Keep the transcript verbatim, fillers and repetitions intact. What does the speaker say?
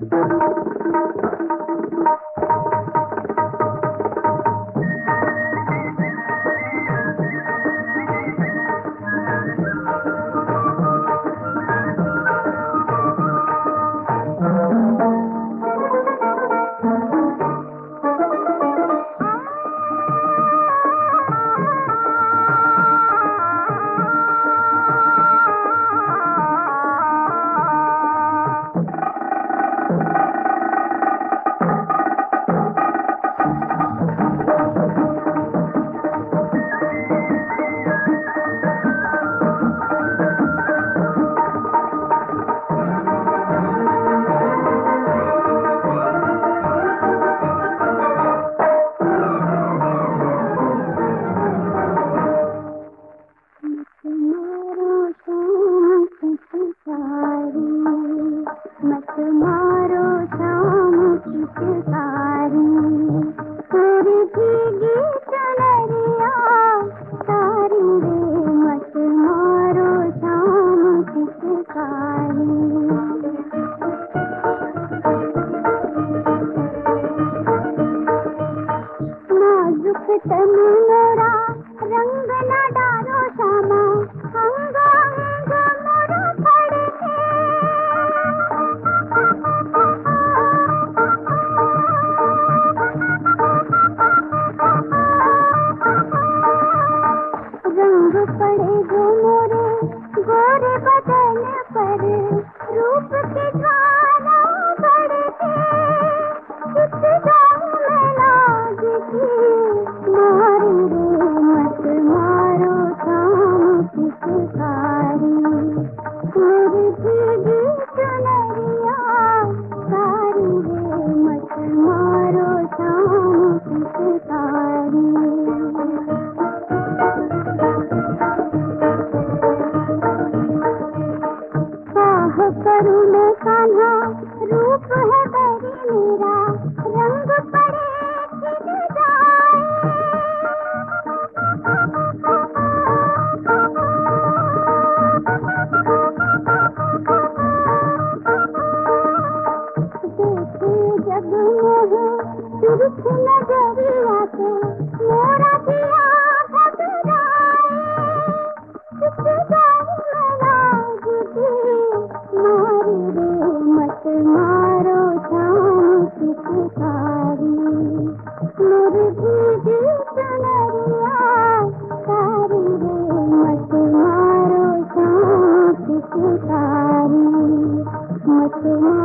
मत मारो शाम की सितारी, पूरी भीगी चुनरिया सारी रे। मत मारो शाम की सितारी। नाजुक तन मोरा रंग न डालो श्यामा, अंग अंग मोरा फड़के। रंग पड़े जो मोरे गोरे बदन पर, रूप के ज्वाला बढ़के। चित जाऊं मैं लाज की मारी रे। मत मारो शाम की सितारी, मेरी भीगी चुनरिया सारी रे। मत मारो शाम की सितारी। करूं मैं कान्हा रूप है बैरी मेरा, रंग पड़े खिल जाए। देखे जब मोह तिरछ नजरिया से, मोरा दिया घबराए। किस जाऊं मैं लाज की मारी रे। मत मारो शाम की सितारी, मेरी भीगी चुनरिया सारी रे। मत मारो शाम की सितारी, मत